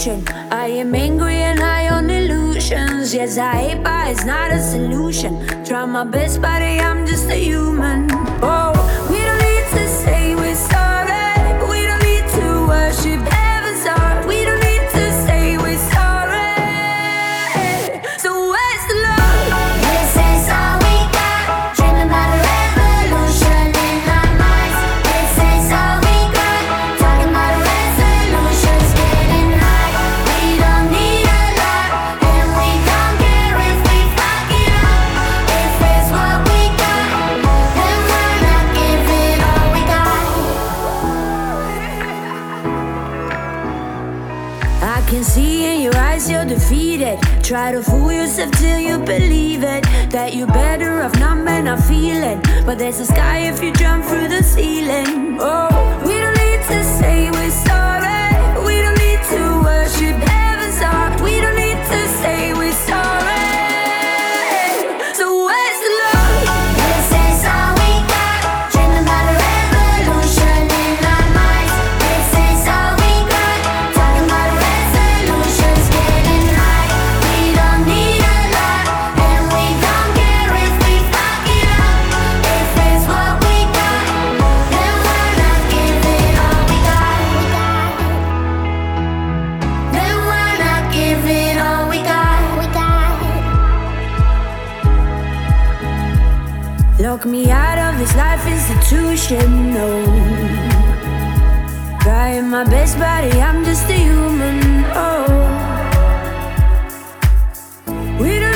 confusion. I am angry and high on illusions. Yes, I hate, but it's not a solution. Try my best, but I'm just a human. Oh, we don't need to say we're sorry. We don't need to worship heaven's heart. We don't need to say we're sorry. So where's the love? This is all we got. Dreaming about a revolution in our minds. This is all we got. Talking about a resolutions, getting high. We don't need a lot, and we don't care if we fuck it up. If it's what we got, then why not give it all we got? I can see in your eyes you're defeated. Try to fool yourself till you believe it, that you're better off numb and not feeling. But there's a sky if you jump through the ceiling. Oh, we don't need to say we're sorry. We don't need to worship heaven's heart. We don't need to say we're sorry. So where's the love? This is all we got. Dreaming about a revolution in our minds. This is all we got. Talking about resolutions, getting high. We don't need a lot, and we don't care if we fuck it up. If it's what we got, then why not give it all we got? Then why not give it all we got? Lock me out of this life institution, no. Trying my best, buddy, I'm just a human, oh. We don't